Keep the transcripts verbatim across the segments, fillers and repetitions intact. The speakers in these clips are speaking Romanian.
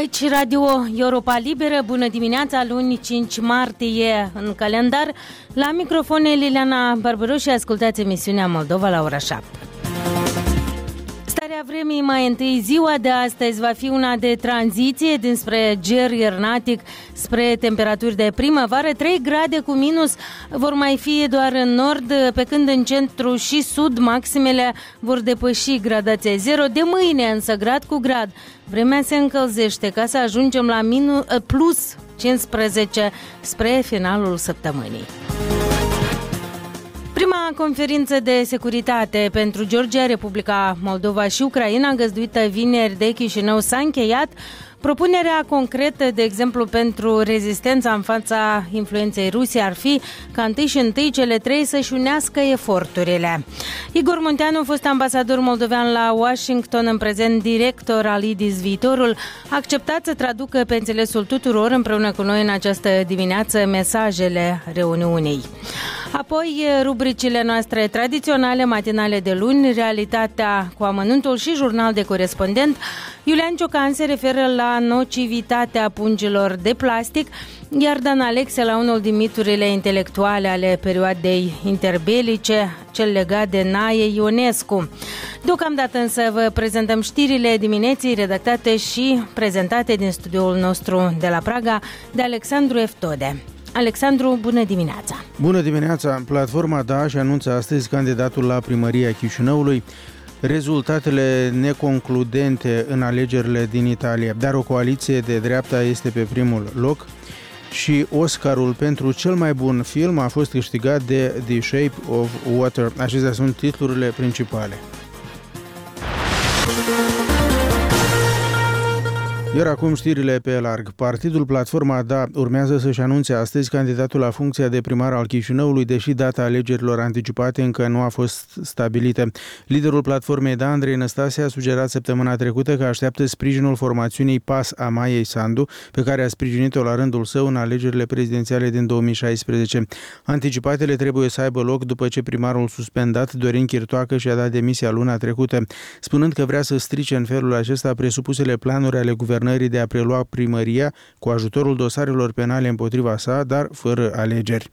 Aici Radio Europa Liberă, bună dimineața, luni cinci martie în calendar. La microfon Liliana Barbaroș și ascultați emisiunea Moldova la ora șapte. Starea vremii mai întâi, ziua de astăzi va fi una de tranziție dinspre ger iernatic spre temperaturi de primăvară. trei grade cu minus vor mai fi doar în nord, pe când în centru și sud maximele vor depăși gradația zero. De mâine însă grad cu grad vremea se încălzește ca să ajungem la minus, plus cincisprezece spre finalul săptămânii. Prima conferință de securitate pentru Georgia, Republica Moldova și Ucraina, găzduită vineri de Chișinău, s-a încheiat. Propunerea concretă, de exemplu, pentru rezistența în fața influenței Rusiei ar fi ca întâi și întâi cele trei să-și unească eforturile. Igor Munteanu, fost ambasador moldovean la Washington, în prezent director al I D I S Viitorul, a acceptat să traducă pe înțelesul tuturor împreună cu noi în această dimineață mesajele reuniunii. Apoi, rubricile noastre tradiționale, matinale de luni, realitatea cu amănuntul și jurnal de corespondent. Iulian Ciocan se referă la nocivitatea pungilor de plastic, iar Dan Alexe la unul din miturile intelectuale ale perioadei interbelice, cel legat de Nae Ionescu. Deocamdată însă vă prezentăm știrile dimineții redactate și prezentate din studioul nostru de la Praga de Alexandru Eftode. Alexandru, bună dimineața! Bună dimineața! Platforma Daesh anunță astăzi candidatul la primăria Chișinăului, rezultatele neconcludente în alegerile din Italia, dar o coaliție de dreapta este pe primul loc și Oscarul pentru cel mai bun film a fost câștigat de The Shape of Water. Acestea sunt titlurile principale. Iar acum știrile pe larg. Partidul Platforma Da urmează să-și anunțe astăzi candidatul la funcția de primar al Chișinăului, deși data alegerilor anticipate încă nu a fost stabilită. Liderul platformei Da, Andrei Năstase, a sugerat săptămâna trecută că așteaptă sprijinul formațiunii PAS a Maiei Sandu, pe care a sprijinit-o la rândul său în alegerile prezidențiale din două mii șaisprezece. Anticipatele trebuie să aibă loc după ce primarul suspendat, Dorin Chirtoacă, și-a dat demisia luna trecută, spunând că vrea să strice în felul acesta presupusele planuri ale guvernului de a prelua primăria cu ajutorul dosarelor penale împotriva sa, dar fără alegeri.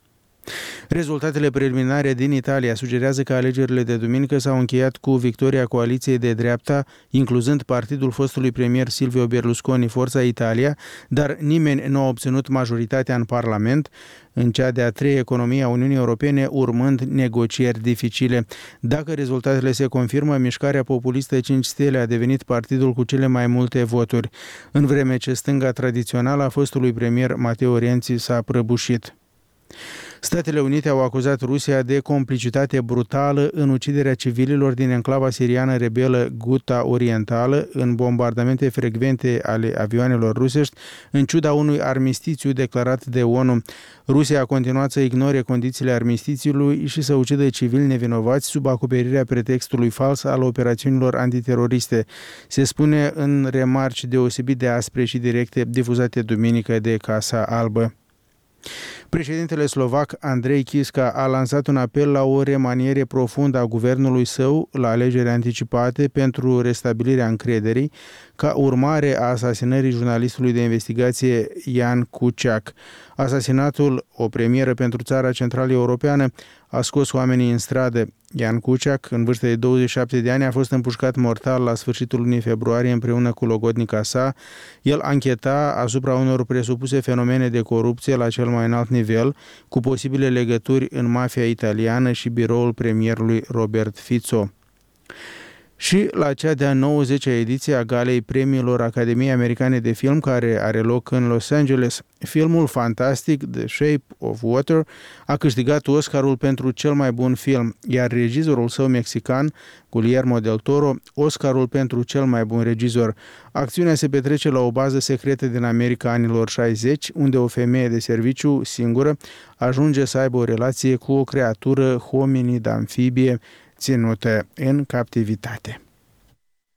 Rezultatele preliminare din Italia sugerează că alegerile de duminică s-au încheiat cu victoria coaliției de dreapta, incluzând partidul fostului premier Silvio Berlusconi, Forța Italia, dar nimeni nu a obținut majoritatea în Parlament, în cea de-a treia economie a Uniunii Europene, urmând negocieri dificile. Dacă rezultatele se confirmă, mișcarea populistă cinci Stele a devenit partidul cu cele mai multe voturi, în vreme ce stânga tradițională a fostului premier Matteo Renzi s-a prăbușit. Statele Unite au acuzat Rusia de complicitate brutală în uciderea civililor din enclava siriană rebelă Ghouta Orientală în bombardamente frecvente ale avioanelor rusești, în ciuda unui armistițiu declarat de ONU. Rusia a continuat să ignore condițiile armistițiului și să ucidă civili nevinovați sub acoperirea pretextului fals al operațiunilor antiteroriste, se spune în remarci deosebit de aspre și directe difuzate duminică de Casa Albă. Președintele slovac Andrei Kiska a lansat un apel la o remaniere profundă a guvernului său la alegeri anticipate pentru restabilirea încrederii, ca urmare a asasinării jurnalistului de investigație Jan Kuciak. Asasinatul, o premieră pentru țara centrală europeană, a scos oamenii în stradă. Jan Kuciak, în vârstă de douăzeci și șapte de ani, a fost împușcat mortal la sfârșitul lunii februarie împreună cu logodnica sa. El ancheta asupra unor presupuse fenomene de corupție la cel mai înalt nivel, cu posibile legături în mafia italiană și biroul premierului Robert Fico. Și la cea de-a nouăzecea ediție a galei premiilor Academiei Americane de Film, care are loc în Los Angeles, filmul fantastic The Shape of Water a câștigat Oscarul pentru cel mai bun film, iar regizorul său mexican, Guillermo del Toro, Oscarul pentru cel mai bun regizor. Acțiunea se petrece la o bază secretă din America anilor șaizeci, unde o femeie de serviciu singură ajunge să aibă o relație cu o creatură hominid-amfibie ținută în captivitate.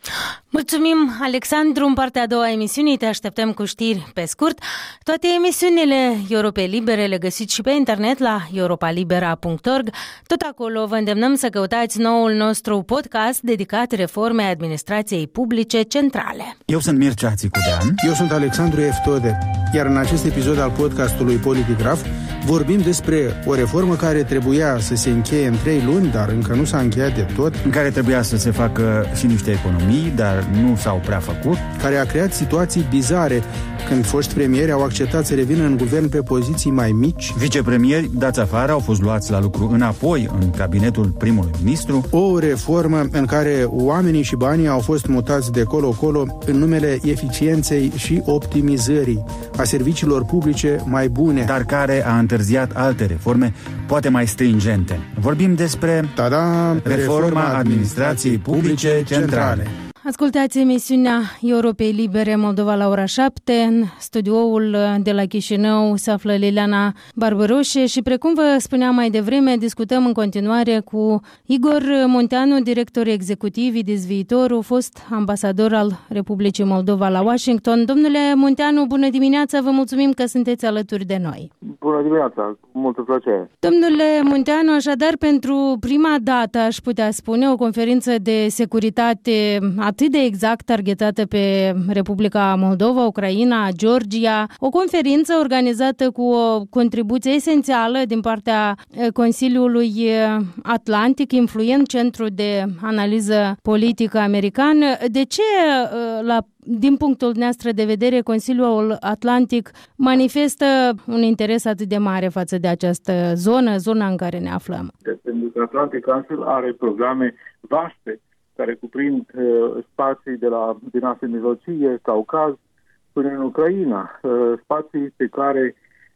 Mulțumim, Alexandru. În partea a doua a emisiunii te așteptăm cu știri pe scurt. Toate emisiunile Europei Libere le găsiți și pe internet la europa libera punct org. Tot acolo vă îndemnăm să căutați noul nostru podcast dedicat reformei administrației publice centrale. Eu sunt Mircea Țicudean. Eu sunt Alexandru Eftode. Iar în acest episod al podcastului Politicraf vorbim despre o reformă care trebuia să se încheie în trei luni, dar încă nu s-a încheiat de tot. În care trebuia să se facă și niște economii, dar nu s-au prea făcut. Care a creat situații bizare când foști premieri au acceptat să revină în guvern pe poziții mai mici. Vicepremieri dați afară au fost luați la lucru înapoi în cabinetul primului ministru. O reformă în care oamenii și banii au fost mutați de colo-colo în numele eficienței și optimizării a serviciilor publice mai bune. Dar care a întârziat alte reforme, poate mai stringente. Vorbim despre Tada, reforma administrației publice centrale. Ascultați emisiunea Europei Libere Moldova la ora șapte. În studioul de la Chișinău se află Liliana Barbăroșe și, precum vă spuneam mai devreme, discutăm în continuare cu Igor Munteanu, director executiv Idis Viitorul, fost ambasador al Republicii Moldova la Washington. Domnule Munteanu, bună dimineața, vă mulțumim că sunteți alături de noi. Bună dimineața, cu multă plăcere. Domnule Munteanu, așadar, pentru prima dată, aș putea spune, o conferință de securitate atât de exact targetată pe Republica Moldova, Ucraina, Georgia, o conferință organizată cu o contribuție esențială din partea Consiliului Atlantic, influent centru de analiză politică american. De ce, la din punctul nostru de vedere, Consiliul Atlantic manifestă un interes atât de mare față de această zonă, zona în care ne aflăm? Pentru că Atlantic Council are programe vaste care cuprind uh, spații de la din Asia Mijlocie, Caucaz, până în Ucraina. Uh, spații pe care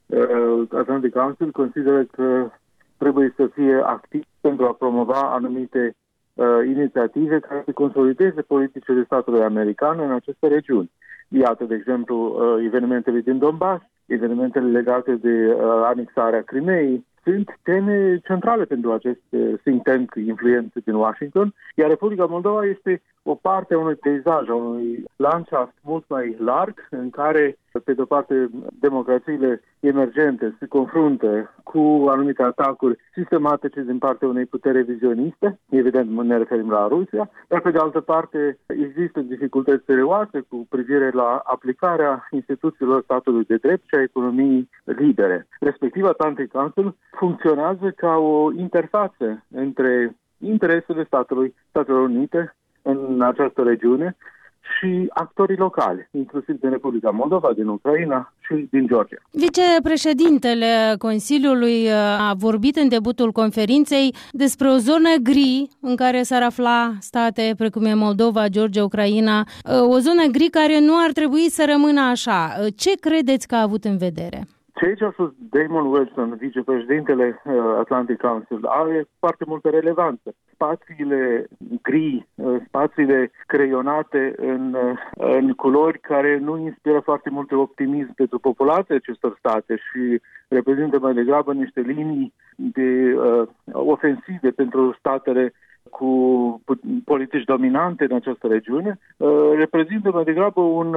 uh, Atlantic Council consideră că trebuie să fie activ pentru a promova anumite uh, inițiative care să consolideze politicile statului american în aceste regiuni. Iată, de exemplu, uh, evenimentele din Donbass, evenimentele legate de uh, anexarea Crimeei, sunt teme centrale pentru acest think tank influent din Washington, iar Republica Moldova este o parte a unui peisaj, a unui landșaft mult mai larg, în care, pe de-o parte, democrațiile emergente se confruntă cu anumite atacuri sistematice din partea unei puteri vizioniste, evident ne referim la Rusia, dar pe de altă parte există dificultăți serioase cu privire la aplicarea instituțiilor statului de drept și a economiei libere. Respectiv, Atlantic Council funcționează ca o interfață între interesele statului, Statelor Unite în această regiune și actorii locali, inclusiv din Republica Moldova, din Ucraina și din Georgia. Vicepreședintele Consiliului a vorbit în debutul conferinței despre o zonă gri în care s-ar afla state precum e Moldova, Georgia, Ucraina, o zonă gri care nu ar trebui să rămână așa. Ce credeți că a avut în vedere? Ceea ce a spus Damon Wilson, vicepreședintele uh, Atlantic Council, are foarte multă relevanță. Spațiile gri, uh, spațiile creionate în, uh, în culori care nu inspiră foarte mult optimism pentru populația acestor state și reprezintă mai degrabă niște linii de uh, ofensive pentru statele cu politici dominante în această regiune, reprezintă mai degrabă un,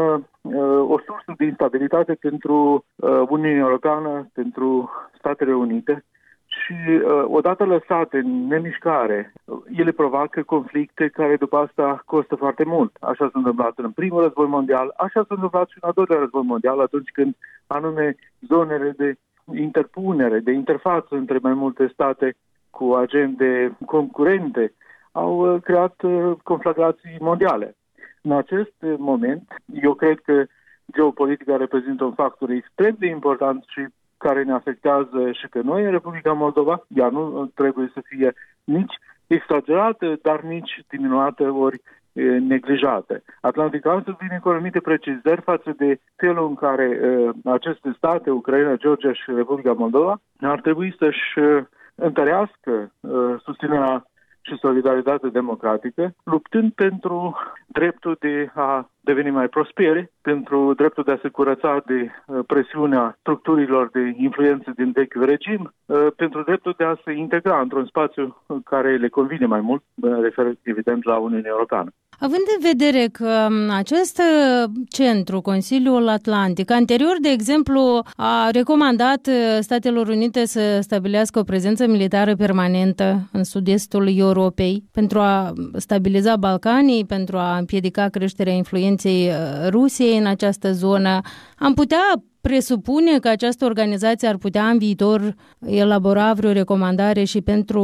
o sursă de instabilitate pentru Uniunea Europeană, pentru Statele Unite și odată lăsate în nemișcare, ele provoacă conflicte care după asta costă foarte mult. Așa s-a întâmplat în primul război mondial, așa s-a întâmplat și în al doilea război mondial, atunci când anume zonele de interpunere, de interfață între mai multe state cu agende concurente au creat conflagrații mondiale. În acest moment, eu cred că geopolitica reprezintă un factor extrem de important și care ne afectează și pe noi în Republica Moldova, iar nu trebuie să fie nici exagerată, dar nici diminuată ori neglijate. Atlantic Council vine cu anumite precizări față de felul în care uh, aceste state, Ucraina, Georgia și Republica Moldova, ar trebui să-și uh, întărească uh, susținerea și solidaritatea democratică, luptând pentru dreptul de a deveni mai prospere, pentru dreptul de a se curăța de presiunea structurilor de influență din vechiul regim, pentru dreptul de a se integra într-un spațiu care le convine mai mult, mă refer evident la Uniunea Europeană. Având în vedere că acest centru, Consiliul Atlantic, anterior, de exemplu, a recomandat Statelor Unite să stabilească o prezență militară permanentă în sud-estul Europei pentru a stabiliza Balcanii, pentru a împiedica creșterea influenței Rusiei în această zonă, am putea presupune că această organizație ar putea în viitor elabora vreo recomandare și pentru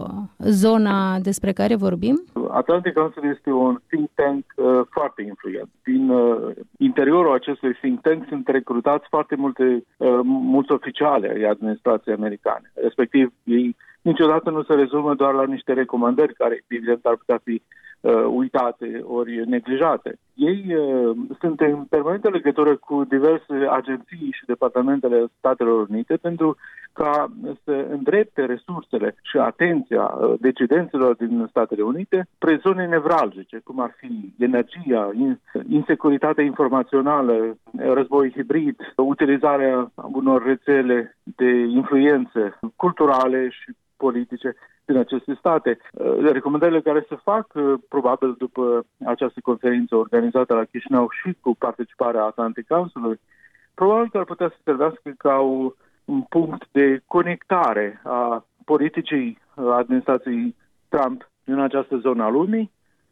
zona despre care vorbim? Atlantic Council este un think tank uh, foarte influent. Din uh, interiorul acestui think tank sunt recrutați foarte multe, uh, mulți oficiali ai administrației americane. Respectiv, ei niciodată nu se rezumă doar la niște recomandări care, evident, ar putea fi uh, uitate ori neglijate. Ei uh, sunt în permanentă legătură cu diverse agenții și departamentele Statelor Unite pentru ca să îndrepte resursele și atenția uh, decidenților din Statele Unite spre zone nevralgice, cum ar fi energia, insecuritatea informațională, război hibrid, utilizarea unor rețele de influențe culturale și politice din aceste state. Recomandările care se fac, probabil după această conferință organizată la Chișinău și cu participarea Atlantic Council-ului, probabil că ar putea să servească ca un punct de conectare a politicii administrației Trump în această zonă a lumii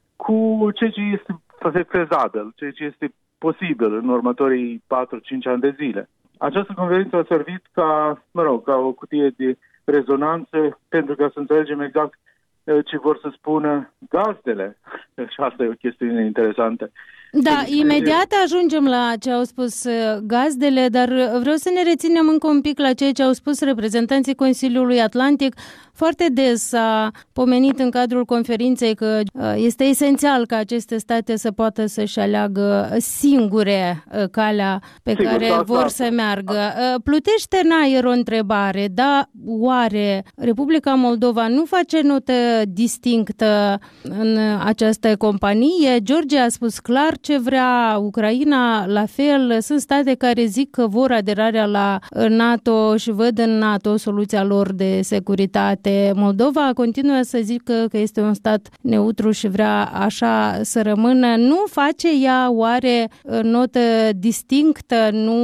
cu ceea ce este fezabil, ceea ce este posibil în următorii patru-cinci ani de zile. Această conferință a servit ca, mă rog, ca o cutie de rezonanță pentru ca să înțelegem exact ce vor să spună gazdele. Și asta e o chestiune interesantă. Da, imediat ajungem la ce au spus gazdele, dar vreau să ne reținem încă un pic la ceea ce au spus reprezentanții Consiliului Atlantic. Foarte des s-a pomenit în cadrul conferinței că este esențial ca aceste state să poată să-și aleagă singure calea pe Sigur, care da, vor da. să meargă. Plutește în aer o întrebare, da, oare Republica Moldova nu face notă distinctă în această companie? Georgia a spus clar ce vrea, Ucraina la fel, sunt state care zic că vor aderarea la NATO și văd în NATO soluția lor de securitate. Moldova continuă să zică că este un stat neutru și vrea așa să rămână. Nu face ea oare notă distinctă? Nu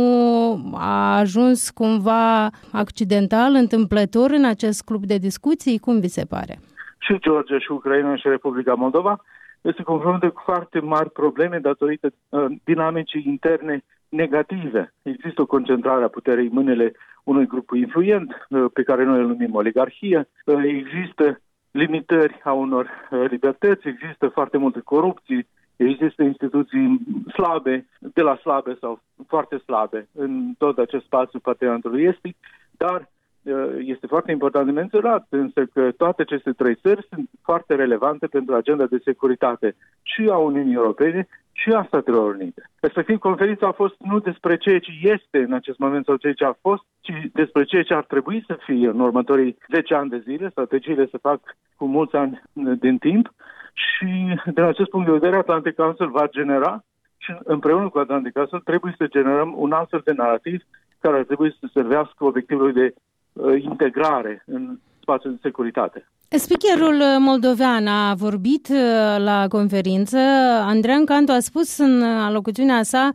a ajuns cumva accidental, întâmplător în acest club de discuții? Cum vi se pare? Și Georgia și Ucraina și Republica Moldova se confruntă cu foarte mari probleme datorită uh, dinamicii interne negative. Există o concentrare a puterii în mâinile unui grup influent, uh, pe care noi îl numim oligarhie. Uh, există limitări a unor uh, libertăți, există foarte multe corupții, există instituții slabe, de la slabe sau foarte slabe în tot acest spațiu parteneriatului estic, dar este foarte important de menționat, însă că toate aceste trei țări sunt foarte relevante pentru agenda de securitate și a Uniunii Europene și a Statelor Unite. Respectiv, conferința a fost nu despre ceea ce este în acest moment sau ceea ce a fost, ci despre ceea ce ar trebui să fie în următorii zece ani de zile. Strategiile se fac cu mulți ani din timp și, din acest punct de vedere, Atlantic Council va genera și împreună cu Atlantic Council trebuie să generăm un alt de narativ care ar trebui să servească obiectivului de integrare în spațiul de securitate. Speakerul moldovean a vorbit la conferință. Andrean Cantu a spus în alocuțiunea sa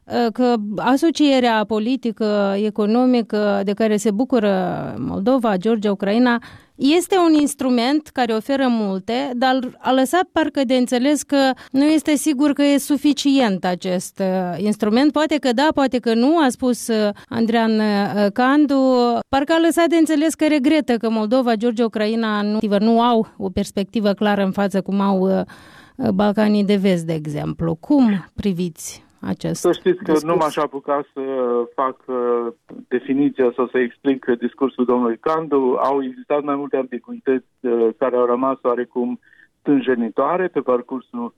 că asocierea politică, economică de care se bucură Moldova, Georgia, Ucraina este un instrument care oferă multe, dar a lăsat parcă de înțeles că nu este sigur că e suficient acest instrument. Poate că da, poate că nu, a spus Andrean Cantu. Parcă a lăsat de înțeles că regretă că Moldova, Georgia, Ucraina nu, nu au o perspectivă clară în față cum au Balcanii de Vest, de exemplu. Cum priviți acest Să știți că discurs? Nu m-aș apuca să fac uh, definiția sau să explic discursul domnului Cantu. Au existat mai multe ambiguități uh, care au rămas oarecum stânjenitoare pe parcursul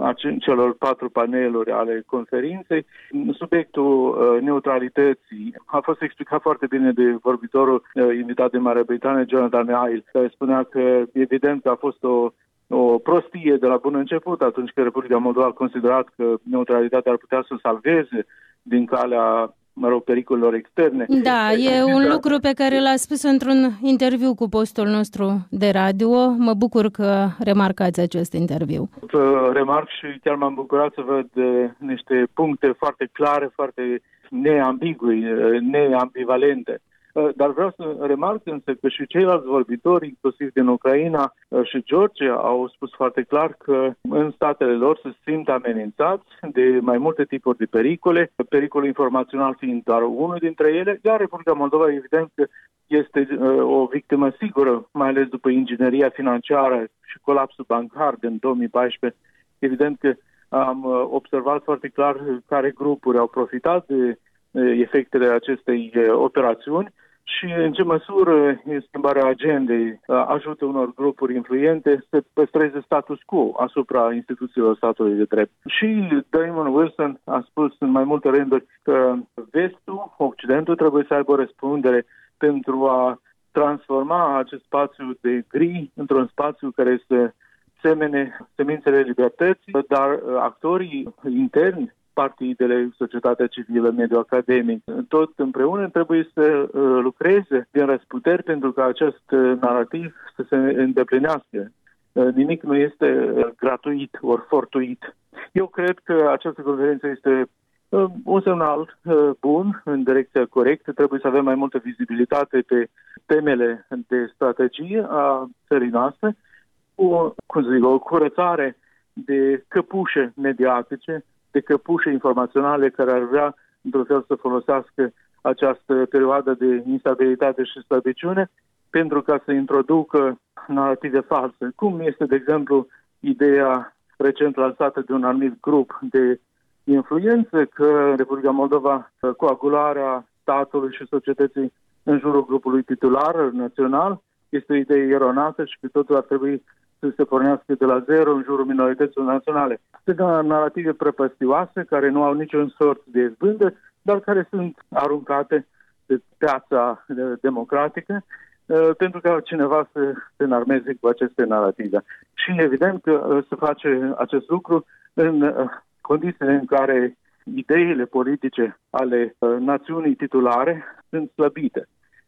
celor patru paneluri ale conferinței. Subiectul uh, neutralității a fost explicat foarte bine de vorbitorul uh, invitat de Marea Britanie, Jonathan Iles, care spunea că evident că a fost o o prostie de la bun început, atunci când Republica Moldova a considerat că neutralitatea ar putea să salveze din calea, mă rog, pericolelor externe. Da, e un lucru pe care l-a spus într-un interviu cu postul nostru de radio. Mă bucur că remarcați acest interviu. Remarc și chiar m-am bucurat să văd niște puncte foarte clare, foarte neambigui, neambivalente. Dar vreau să remarc însă că și ceilalți vorbitori, inclusiv din Ucraina și Georgia, au spus foarte clar că în statele lor se simt amenințați de mai multe tipuri de pericole, pericolul informațional fiind doar unul dintre ele, iar Republica Moldova evident că este o victimă sigură, mai ales după ingineria financiară și colapsul bancar din două mii paisprezece. Evident că am observat foarte clar care grupuri au profitat de efectele acestei operațiuni și în ce măsură schimbarea agendei ajută unor grupuri influente să păstreze status quo asupra instituțiilor statului de drept. Și Damon Wilson a spus în mai multe rânduri că vestul, Occidentul, trebuie să aibă o răspundere pentru a transforma acest spațiu de gri într-un spațiu care să semene semințele libertății, dar actorii interni, partidele, societatea civilă, mediul academic, tot împreună trebuie să lucreze din răsputeri pentru ca acest narativ să se îndeplinească. Nimic nu este gratuit ori fortuit. Eu cred că această conferință este un semnal bun în direcția corectă. Trebuie să avem mai multă vizibilitate pe temele de strategie a țării noastre, cu, cum să zic, o curățare de căpușe mediatice, de căpușe informaționale care ar vrea, într-un fel, să folosească această perioadă de instabilitate și slăbiciune pentru ca să introducă narative false. Cum este, de exemplu, ideea recent lansată de un anumit grup de influență că Republica Moldova, coagularea statului și societății în jurul grupului titular național, este o idee eronată și că totul ar trebui să se pornească de la zero în jurul minorităților naționale. Sunt narative prăpăstioase care nu au niciun sort de izbândă, dar care sunt aruncate de piața democratică pentru ca cineva să se înarmeze cu aceste narative. Și evident că se face acest lucru în condițiile în care ideile politice ale națiunii titulare sunt slăbite.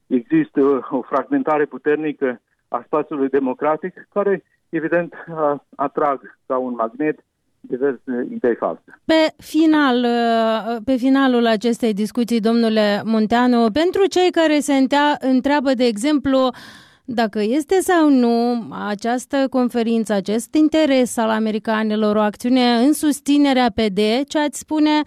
Există o fragmentare puternică a spațiului democratic care, evident, atrag ca un magnet diverse idei false. Pe final, pe finalul acestei discuții, domnule Munteanu, pentru cei care se întreabă, de exemplu, dacă este sau nu această conferință, acest interes al americanilor, o acțiune în susținerea P D, ce ați spune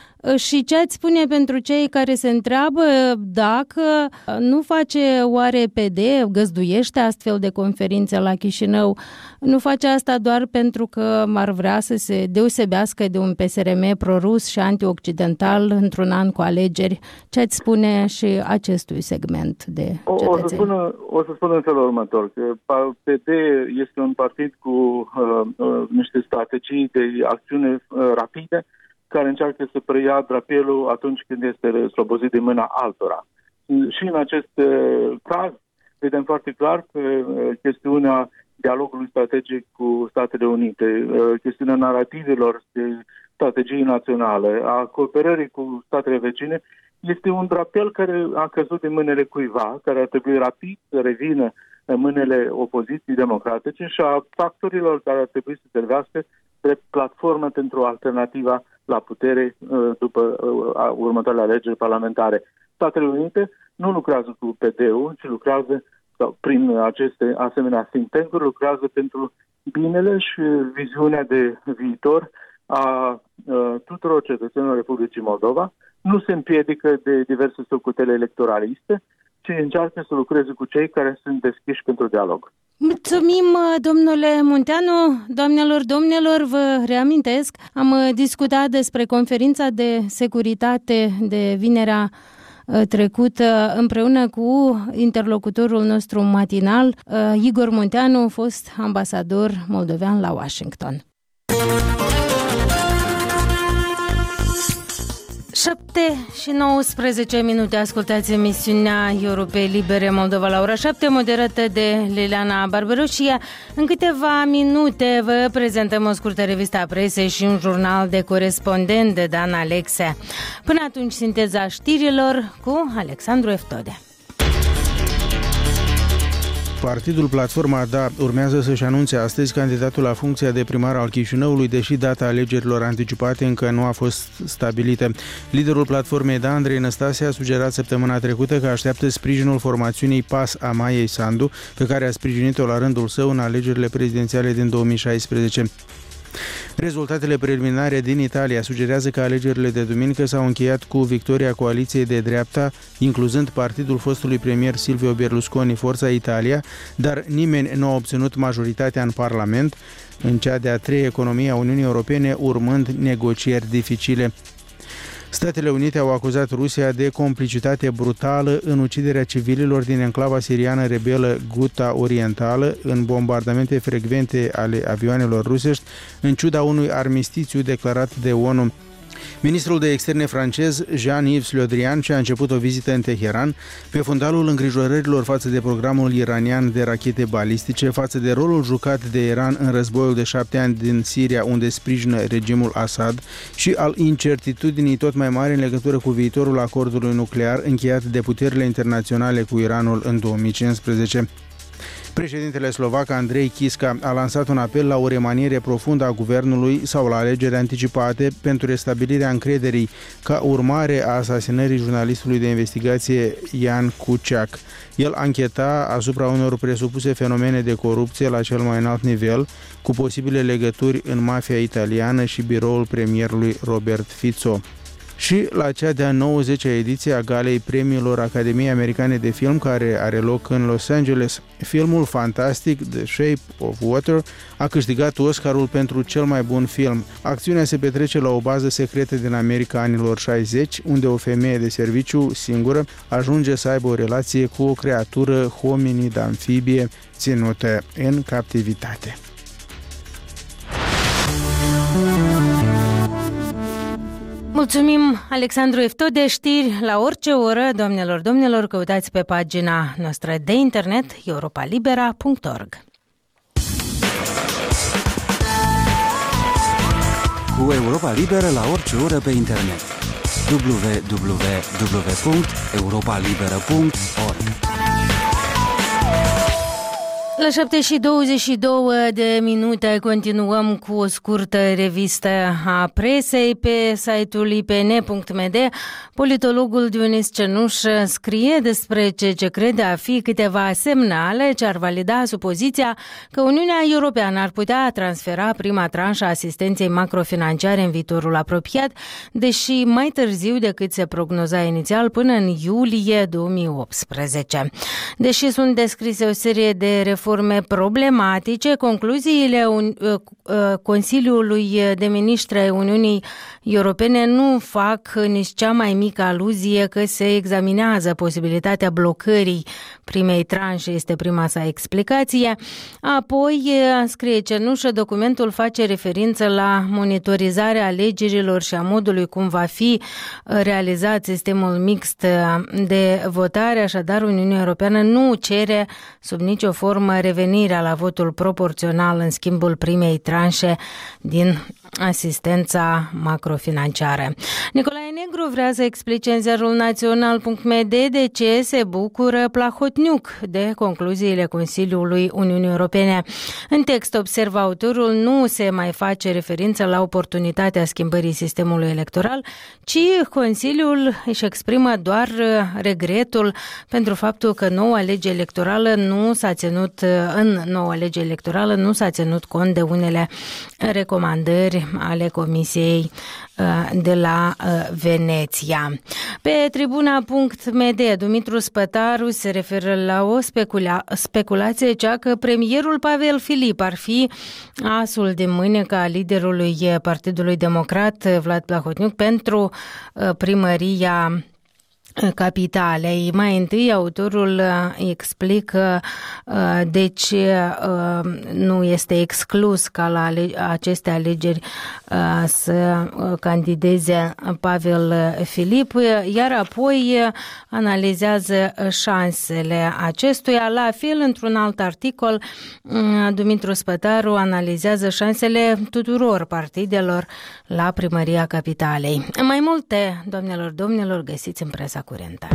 și ce ați spune pentru cei care se întreabă dacă nu face oare P D, găzduiește astfel de conferințe la Chișinău, nu face asta doar pentru că ar vrea să se deosebească de un P S R M pro-rus și anti-occidental într-un an cu alegeri? Ce ați spune și acestui segment de cetățeni? O, o, să, spun, o să spun în felul următor, că P D este un partid cu uh, uh, niște strategii de acțiune uh, rapide, care încearcă să preia drapelul atunci când este slobozit de mâna altora. Și în acest uh, caz vedem foarte clar că uh, chestiunea dialogului strategic cu Statele Unite, uh, chestiunea narativelor de strategii naționale, a cooperării cu statele vecine, este un drapel care a căzut din mâinile cuiva, care ar trebui rapid să revină în mâinile opoziției democratice și a factorilor care ar trebui să servească de platformă pentru alternativa la putere după următoarele alegeri parlamentare. Statele Unite nu lucrează cu P D-ul, ci lucrează sau prin aceste asemenea think tank-uri, lucrează pentru binele și viziunea de viitor a tuturor cetățenilor Republicii Moldova. Nu se împiedică de diverse socotele electoraliste, ci încearcă să lucreze cu cei care sunt deschiși pentru dialog. Mulțumim, domnule Munteanu. Doamnelor, domnilor, vă reamintesc, am discutat despre conferința de securitate de vinerea trecută împreună cu interlocutorul nostru matinal, Igor Munteanu, fost ambasador moldovean la Washington. șapte și nouăsprezece minute, ascultați emisiunea Europei Libere Moldova la ora șapte, moderată de Liliana Barbaroșia. În câteva minute vă prezentăm o scurtă revistă a presei și un jurnal de corespondent de Dan Alexe. Până atunci, sinteza știrilor cu Alexandru Eftode. Partidul Platforma Da urmează să-și anunțe astăzi candidatul la funcția de primar al Chișinăului, deși data alegerilor anticipate încă nu a fost stabilită. Liderul Platformei Da, Andrei Năstase, a sugerat săptămâna trecută că așteaptă sprijinul formațiunii PAS a Maiei Sandu, pe care a sprijinit-o la rândul său în alegerile prezidențiale din două mii șaisprezece. Rezultatele preliminare din Italia sugerează că alegerile de duminică s-au încheiat cu victoria coaliției de dreapta, incluzând partidul fostului premier Silvio Berlusconi, Forța Italia, dar nimeni nu a obținut majoritatea în Parlament, în cea de-a treia economie a Uniunii Europene, urmând negocieri dificile. Statele Unite au acuzat Rusia de complicitate brutală în uciderea civililor din enclava siriană rebelă Ghouta Orientală în bombardamente frecvente ale avioanelor rusești, în ciuda unui armistițiu declarat de ONU. Ministrul de externe francez Jean-Yves Le Drian și-a început o vizită în Teheran pe fundalul îngrijorărilor față de programul iranian de rachete balistice, față de rolul jucat de Iran în războiul de șapte ani din Siria, unde sprijină regimul Assad, și al incertitudinii tot mai mari în legătură cu viitorul acordului nuclear încheiat de puterile internaționale cu Iranul în două mii cincisprezece. Președintele slovac Andrei Kiska a lansat un apel la o remaniere profundă a guvernului sau la alegeri anticipate pentru restabilirea încrederii ca urmare a asasinării jurnalistului de investigație Jan Kuciak. El ancheta asupra unor presupuse fenomene de corupție la cel mai înalt nivel, cu posibile legături în mafia italiană și biroul premierului Robert Fico. Și la cea de-a nouăzecea ediție a galei premiilor Academiei Americane de Film, care are loc în Los Angeles, filmul fantastic The Shape of Water a câștigat Oscarul pentru cel mai bun film. Acțiunea se petrece la o bază secretă din America anilor șaizeci, unde o femeie de serviciu singură ajunge să aibă o relație cu o creatură hominid-amfibie ținută în captivitate. Mulțumim, Alexandru Eftode. Știri la orice oră, doamnelor, domnilor, căutați pe pagina noastră de internet europa libera punct org. Cu Europa Liberă la orice oră pe internet. w w w punct europa liberă punct org. La șapte și douăzeci și două de minute continuăm cu o scurtă revistă a presei pe site-ul i p n punct m d. Politologul Dionis Cenuș scrie despre ce, ce crede a fi câteva semnale ce ar valida supoziția că Uniunea Europeană ar putea transfera prima tranșă a asistenței macrofinanciare în viitorul apropiat, deși mai târziu decât se prognoza inițial, până în iulie două mii optsprezece. Deși sunt descrise o serie de reforme forme problematice, concluziile un, uh, uh, Consiliului de Ministri ai Uniunii Europene nu fac nici cea mai mică aluzie că se examinează posibilitatea blocării primei tranșe, este prima sa explicație. Apoi, uh, scrie Cenușă, documentul face referință la monitorizarea alegerilor și a modului cum va fi realizat sistemul mixt de votare, așadar Uniunea Europeană nu cere sub nicio formă revenirea la votul proporțional în schimbul primei tranșe din asistența macrofinanciară. Nicolae Negru vrea să explice în ziarul național punct m d de ce se bucură Plahotniuc de concluziile Consiliului Uniunii Europene. În text, observă autorul, nu se mai face referință la oportunitatea schimbării sistemului electoral, ci Consiliul își exprimă doar regretul pentru faptul că noua lege electorală nu s-a ținut, în noua lege electorală nu s-a ținut cont de unele recomandări ale Comisiei de la Veneția. Pe tribuna punct m d, Dumitru Spătaru se referă la o specula- speculație cea că premierul Pavel Filip ar fi asul de mânecă a liderului Partidului Democrat Vlad Plahotniuc pentru primăria capitalei. Mai întâi, autorul explică de ce nu este exclus ca la aceste alegeri să candideze Pavel Filip, iar apoi analizează șansele acestuia. La fel, într-un alt articol, Dumitru Spătaru analizează șansele tuturor partidelor la primăria capitalei. Mai multe, doamnelor, domnilor, găsiți în presa curentă.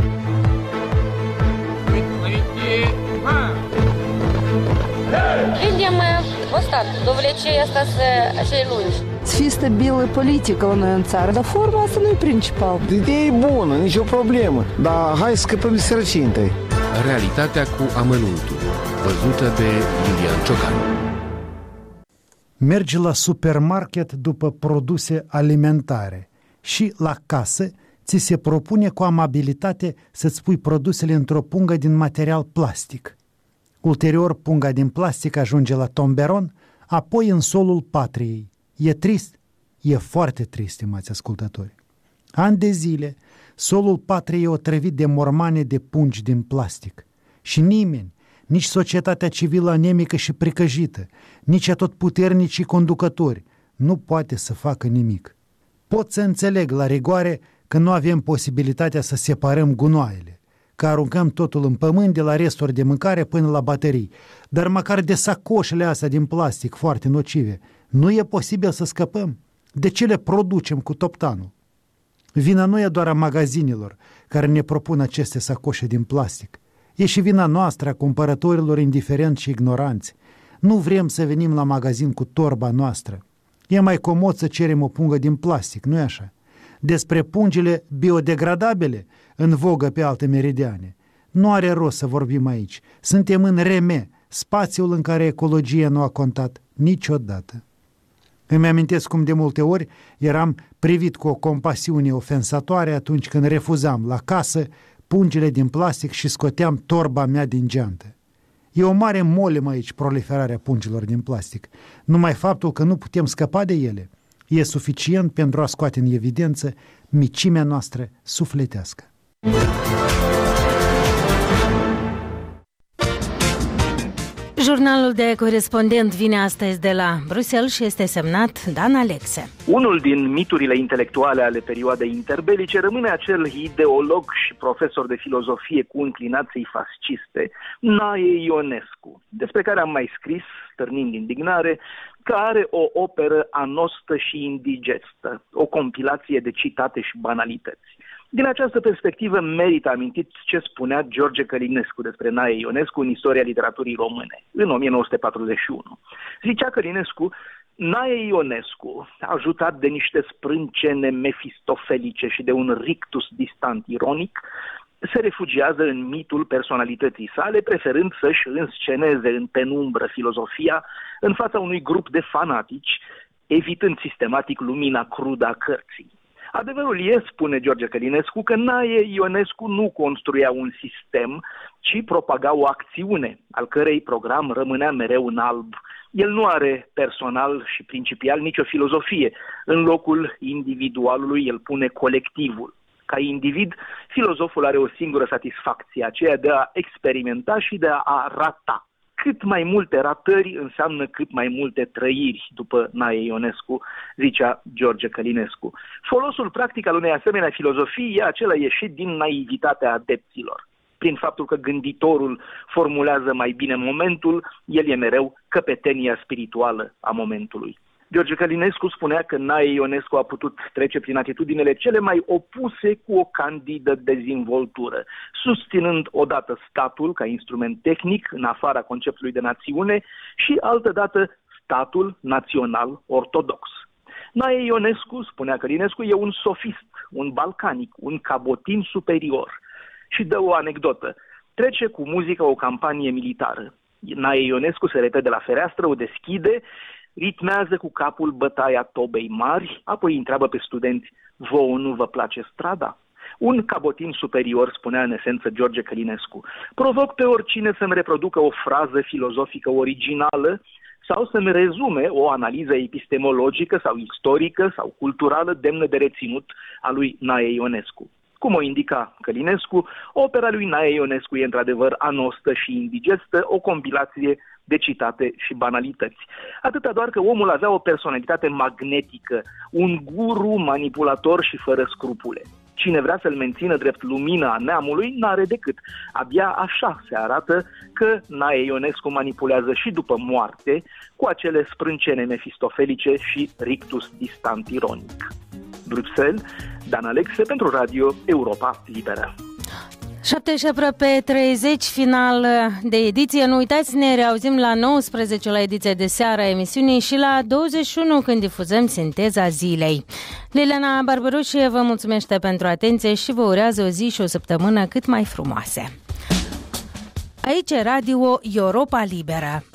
Видим ось довлече asta cei lungi. Să fie stabilă politică la noi în țară, dar forma asta nu e principal. Ideea e bună, nicio problemă, dar hai să scăpăm de sărăcie întâi. Realitatea cu amănuntul, văzută de Iulian Ciocan. Mergi la supermarket după produse alimentare și la casă ți se propune cu amabilitate să-ți pui produsele într-o pungă din material plastic. Ulterior, punga din plastic ajunge la tomberon, apoi în solul patriei. E trist? E foarte trist, stimați ascultători. Ani de zile, solul patriei e otrăvit de mormane de pungi din plastic. Și nimeni, nici societatea civilă anemică și pricăjită, nici atotputernicii conducători, nu poate să facă nimic. Pot să înțeleg la rigoare că nu avem posibilitatea să separăm gunoaiele, că aruncăm totul în pământ de la resturi de mâncare până la baterii, dar măcar de sacoșele astea din plastic foarte nocive, nu e posibil să scăpăm? De ce le producem cu toptanul? Vina nu e doar a magazinelor care ne propun aceste sacoșe din plastic. E și vina noastră a cumpărătorilor indiferenți și ignoranți. Nu vrem să venim la magazin cu torba noastră. E mai comod să cerem o pungă din plastic, nu-i așa? Despre pungile biodegradabile în vogă pe alte meridiane. Nu are rost să vorbim aici. Suntem în reme, spațiul în care ecologia nu a contat niciodată. Îmi amintesc cum de multe ori eram privit cu o compasiune ofensatoare atunci când refuzam la casă pungile din plastic și scoteam torba mea din geantă. E o mare molimă aici proliferarea pungilor din plastic. Numai faptul că nu putem scăpa de ele e suficient pentru a scoate în evidență micimea noastră sufletească. Jurnalul de corespondent vine astăzi de la Bruxelles și este semnat Dan Alexe. Unul din miturile intelectuale ale perioadei interbelice rămâne acel ideolog și profesor de filozofie cu înclinații fasciste, Nae Ionescu, despre care am mai scris, stârnind indignare, că are o operă anostă și indigestă, o compilație de citate și banalități. Din această perspectivă merită amintit ce spunea George Călinescu despre Nae Ionescu în istoria literaturii române, în o mie nouă sute patruzeci și unu. Zicea Călinescu, Nae Ionescu, ajutat de niște sprâncene mefistofelice și de un rictus distant ironic, se refugiază în mitul personalității sale, preferând să-și însceneze în penumbră filozofia în fața unui grup de fanatici, evitând sistematic lumina crudă a cărții. Adevărul e, spune George Călinescu, că Nae Ionescu nu construia un sistem, ci propaga o acțiune, al cărei program rămânea mereu în alb. El nu are personal și principial nicio filozofie. În locul individualului el pune colectivul. Ca individ, filozoful are o singură satisfacție, aceea de a experimenta și de a rata. Cât mai multe ratări înseamnă cât mai multe trăiri, după Nae Ionescu, zicea George Călinescu. Folosul practic al unei asemenea filozofii e acela ieșit din naivitatea adepților. Prin faptul că gânditorul formulează mai bine momentul, el e mereu căpetenia spirituală a momentului. George Călinescu spunea că Nae Ionescu a putut trece prin atitudinile cele mai opuse cu o candidă dezvoltură, susținând odată statul ca instrument tehnic în afara conceptului de națiune și altădată statul național ortodox. Nae Ionescu, spunea Călinescu, e un sofist, un balcanic, un cabotin superior. Și dă o anecdotă. Trece cu muzica o campanie militară. Nae Ionescu se repede la fereastră, o deschide, ritmează cu capul bătaia tobei mari, apoi întreabă pe studenți, vouă nu vă place strada? Un cabotin superior, spunea în esență George Călinescu. Provoc pe oricine să-mi reproducă o frază filozofică originală sau să-mi rezume o analiză epistemologică sau istorică sau culturală demnă de reținut a lui Nae Ionescu. Cum o indica Călinescu, opera lui Nae Ionescu e într-adevăr anostă și indigestă, o compilație de citate și banalități. Atâta doar că omul avea o personalitate magnetică, un guru manipulator și fără scrupule. Cine vrea să-l mențină drept lumina neamului, n-are decât. Abia așa se arată că Nae Ionescu manipulează și după moarte, cu acele sprâncene mefistofelice și rictus distant ironic. Bruxelles, Dan Alexe pentru Radio Europa Liberă. șapte și aproape treizeci, final de ediție. Nu uitați, ne reauzim la nouăsprezece la ediția de seară a emisiunii și la douăzeci și unu când difuzăm Sinteza Zilei. Liliana Barbaroșie vă mulțumește pentru atenție și vă urează o zi și o săptămână cât mai frumoase. Aici e Radio Europa Liberă.